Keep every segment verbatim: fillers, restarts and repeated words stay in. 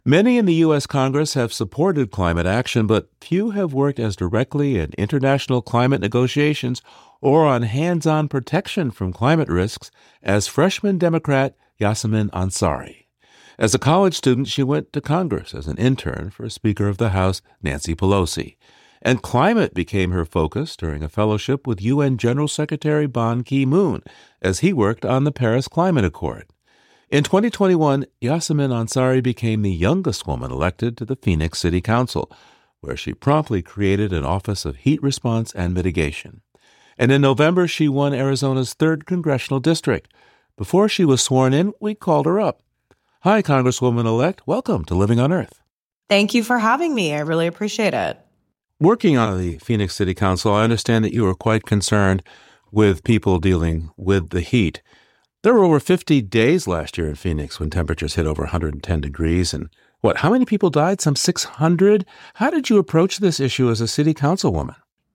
Many in the U S. Congress have supported climate action, but few have worked as directly in international climate negotiations or on hands-on protection from climate risks as freshman Democrat Yasamin Ansari. As a college student, she went to Congress as an intern for Speaker of the House Nancy Pelosi. And climate became her focus during a fellowship with U N General Secretary Ban Ki-moon as he worked on the Paris Climate Accord. In twenty twenty-one, Yasamin Ansari became the youngest woman elected to the Phoenix City Council, where she promptly created an Office of Heat Response and Mitigation. And in November, she won Arizona's third congressional district. Before she was sworn in, we called her up. Hi, Congresswoman-elect. Welcome to Living on Earth. Thank you for having me. I really appreciate it. Working on the Phoenix City Council, I understand that you were quite concerned with people dealing with the heat. There were over fifty days last year in Phoenix when temperatures hit over one hundred ten degrees. And what, how many people died? Some six hundred? How did you approach this issue as a city councilwoman?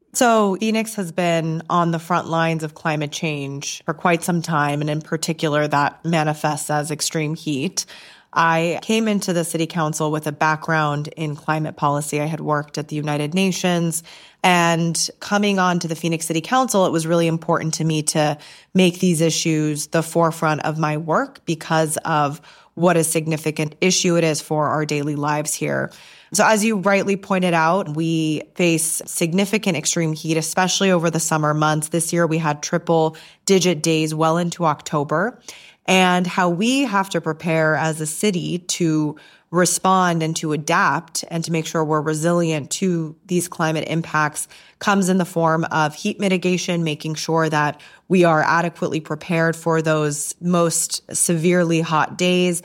So Phoenix has been on the front lines of climate change for quite some time, and in particular, that manifests as extreme heat. I came into the city council with a background in climate policy. I had worked at the United Nations, and coming on to the Phoenix City Council, it was really important to me to make these issues the forefront of my work because of what a significant issue it is for our daily lives here. So as you rightly pointed out, we face significant extreme heat, especially over the summer months. This year, we had triple digit days well into October. And how we have to prepare as a city to respond and to adapt and to make sure we're resilient to these climate impacts comes in the form of heat mitigation, making sure that we are adequately prepared for those most severely hot days.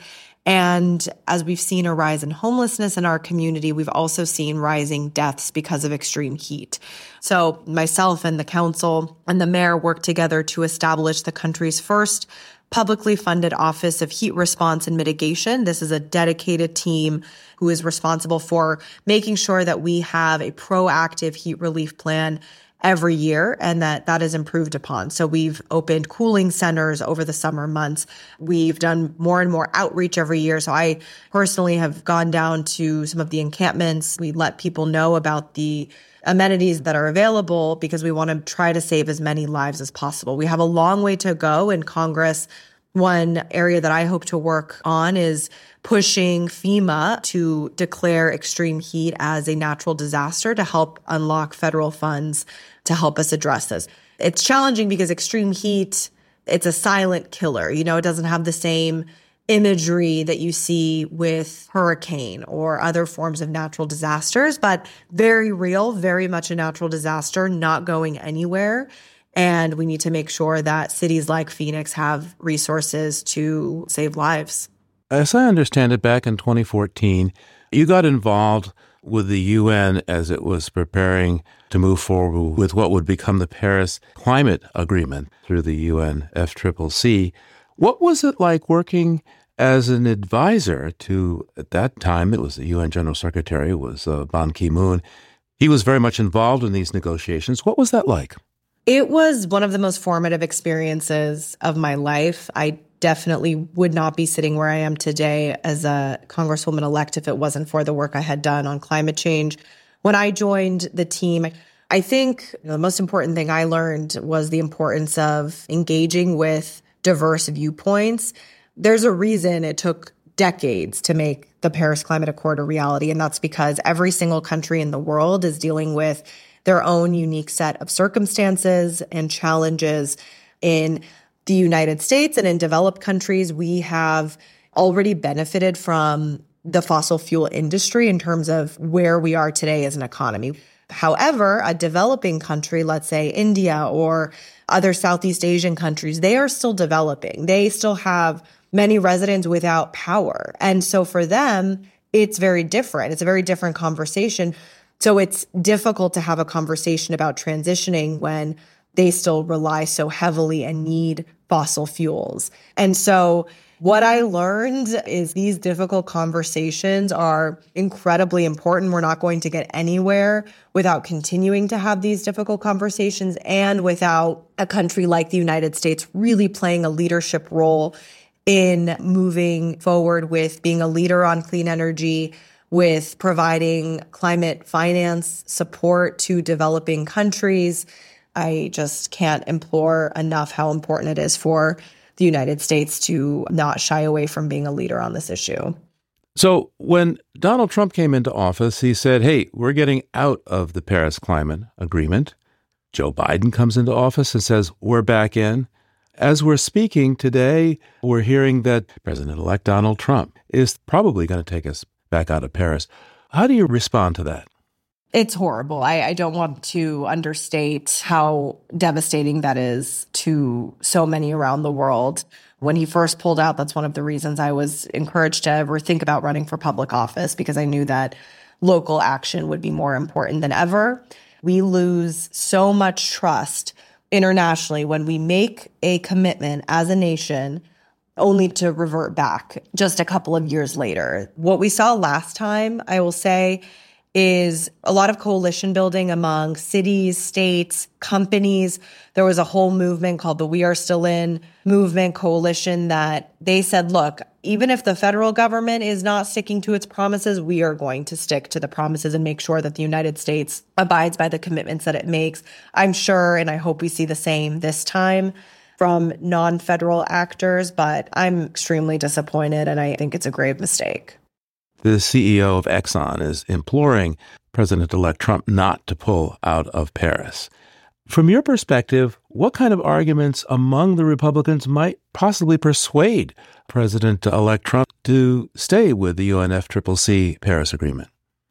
And as we've seen a rise in homelessness in our community, we've also seen rising deaths because of extreme heat. So myself and the council and the mayor worked together to establish the country's first publicly funded Office of Heat Response and Mitigation. This is a dedicated team who is responsible for making sure that we have a proactive heat relief plan every year and that that is improved upon. So we've opened cooling centers over the summer months. We've done more and more outreach every year. So I personally have gone down to some of the encampments. We let people know about the amenities that are available because we want to try to save as many lives as possible. We have a long way to go in Congress. One area that I hope to work on is pushing FEMA to declare extreme heat as a natural disaster to help unlock federal funds to help us address this. It's challenging because extreme heat, it's a silent killer. You know, it doesn't have the same imagery that you see with hurricane or other forms of natural disasters, but very real, very much a natural disaster, not going anywhere. And we need to make sure that cities like Phoenix have resources to save lives. As I understand it, back in twenty fourteen, you got involved with the U N as it was preparing to move forward with what would become the Paris Climate Agreement through the U N F C C C. What was it like working as an advisor to, at that time, it was the U N General Secretary, was uh, Ban Ki-moon. He was very much involved in these negotiations. What was that like? It was one of the most formative experiences of my life. I definitely would not be sitting where I am today as a Congresswoman-elect if it wasn't for the work I had done on climate change. When I joined the team, I think you know, the most important thing I learned was the importance of engaging with diverse viewpoints. There's a reason it took decades to make the Paris Climate Accord a reality, and that's because every single country in the world is dealing with their own unique set of circumstances and challenges. In the United States and in developed countries, we have already benefited from the fossil fuel industry in terms of where we are today as an economy. However, a developing country, let's say India or other Southeast Asian countries, they are still developing. They still have many residents without power. And so for them, it's very different. It's a very different conversation. So it's difficult to have a conversation about transitioning when they still rely so heavily and need fossil fuels. And so what I learned is these difficult conversations are incredibly important. We're not going to get anywhere without continuing to have these difficult conversations and without a country like the United States really playing a leadership role in moving forward with being a leader on clean energy, with providing climate finance support to developing countries. I just can't implore enough how important it is for the United States to not shy away from being a leader on this issue. So when Donald Trump came into office, he said, hey, we're getting out of the Paris Climate Agreement. Joe Biden comes into office and says, we're back in. As we're speaking today, we're hearing that President-elect Donald Trump is probably going to take us back out of Paris. How do you respond to that? It's horrible. I, I don't want to understate how devastating that is to so many around the world. When he first pulled out, that's one of the reasons I was encouraged to ever think about running for public office, because I knew that local action would be more important than ever. We lose so much trust internationally when we make a commitment as a nation only to revert back just a couple of years later. What we saw last time, I will say, is a lot of coalition building among cities, states, companies. There was a whole movement called the We Are Still In movement coalition that they said, look, even if the federal government is not sticking to its promises, we are going to stick to the promises and make sure that the United States abides by the commitments that it makes. I'm sure, and I hope we see the same this time from non-federal actors, but I'm extremely disappointed, and I think it's a grave mistake. The C E O of Exxon is imploring President-elect Trump not to pull out of Paris. From your perspective, what kind of arguments among the Republicans might possibly persuade President-elect Trump to stay with the U N F C C C Paris Agreement?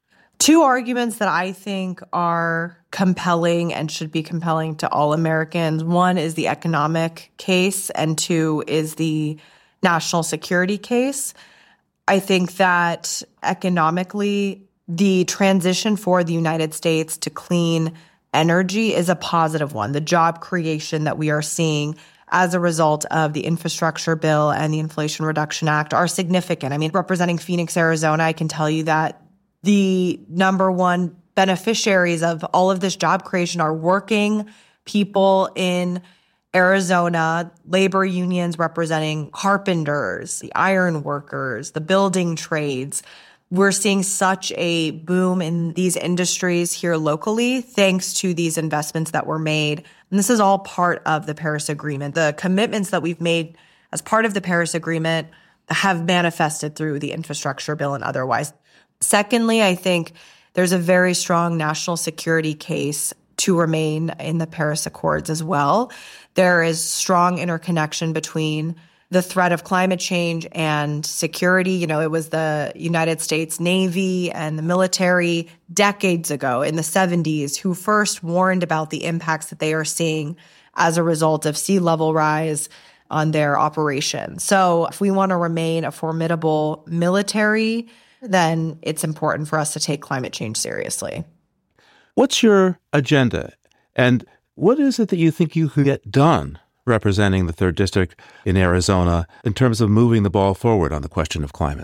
Two arguments that I think are compelling and should be compelling to all Americans. One is the economic case, and two is the national security case. I think that economically, the transition for the United States to clean energy is a positive one. The job creation that we are seeing as a result of the infrastructure bill and the Inflation Reduction Act are significant. I mean, representing Phoenix, Arizona, I can tell you that the number one beneficiaries of all of this job creation are working people in Arizona, labor unions representing carpenters, the iron workers, the building trades. We're seeing such a boom in these industries here locally, thanks to these investments that were made. And this is all part of the Paris Agreement. The commitments that we've made as part of the Paris Agreement have manifested through the infrastructure bill and otherwise. Secondly, I think there's a very strong national security case to remain in the Paris Accords as well. There is strong interconnection between the threat of climate change and security. You know, it was the United States Navy and the military decades ago in the seventies who first warned about the impacts that they are seeing as a result of sea level rise on their operations. So if we want to remain a formidable military, then it's important for us to take climate change seriously. What's your agenda? And what is it that you think you could get done representing the third District in Arizona in terms of moving the ball forward on the question of climate?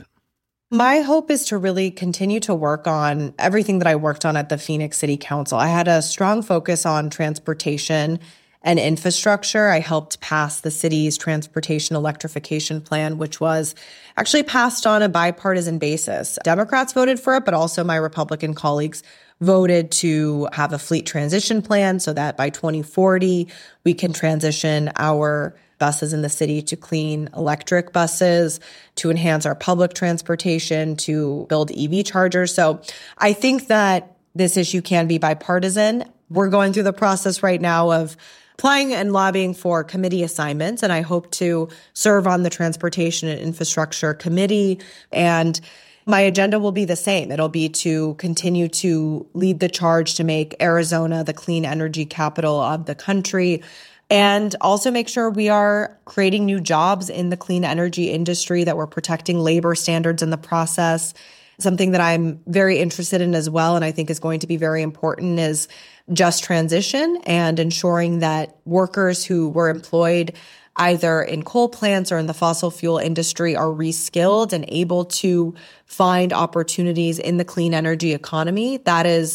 My hope is to really continue to work on everything that I worked on at the Phoenix City Council. I had a strong focus on transportation and infrastructure. I helped pass the city's transportation electrification plan, which was actually passed on a bipartisan basis. Democrats voted for it, but also my Republican colleagues voted to have a fleet transition plan so that by twenty forty, we can transition our buses in the city to clean electric buses, to enhance our public transportation, to build E V chargers. So I think that this issue can be bipartisan. We're going through the process right now of applying and lobbying for committee assignments, and I hope to serve on the Transportation and Infrastructure Committee. And my agenda will be the same. It'll be to continue to lead the charge to make Arizona the clean energy capital of the country, and also make sure we are creating new jobs in the clean energy industry, that we're protecting labor standards in the process. Something that I'm very interested in as well, and I think is going to be very important, is just transition and ensuring that workers who were employed either in coal plants or in the fossil fuel industry are reskilled and able to find opportunities in the clean energy economy. That is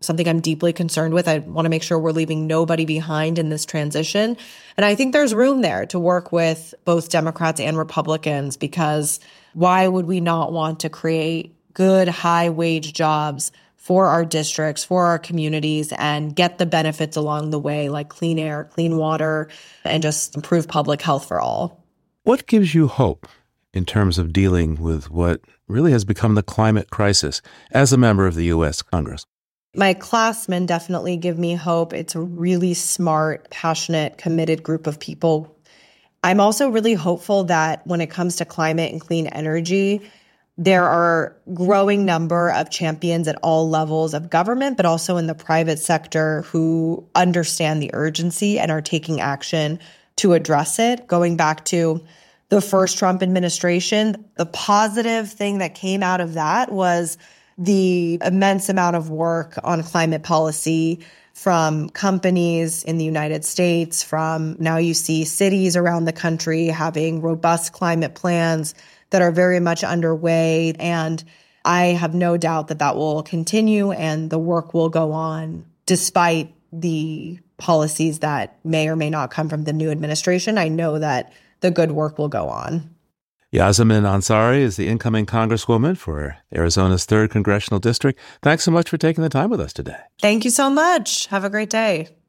something I'm deeply concerned with. I want to make sure we're leaving nobody behind in this transition. And I think there's room there to work with both Democrats and Republicans, because why would we not want to create good, high-wage jobs for our districts, for our communities, and get the benefits along the way, like clean air, clean water, and just improve public health for all? What gives you hope in terms of dealing with what really has become the climate crisis as a member of the U S Congress? My classmen definitely give me hope. It's a really smart, passionate, committed group of people. I'm also really hopeful that when it comes to climate and clean energy, there are a growing number of champions at all levels of government, but also in the private sector, who understand the urgency and are taking action to address it. Going back to the first Trump administration, the positive thing that came out of that was the immense amount of work on climate policy from companies in the United States, from now you see cities around the country having robust climate plans that are very much underway. And I have no doubt that that will continue and the work will go on despite the policies that may or may not come from the new administration. I know that the good work will go on. Yasamin Ansari is the incoming Congresswoman for Arizona's third Congressional District. Thanks so much for taking the time with us today. Thank you so much. Have a great day.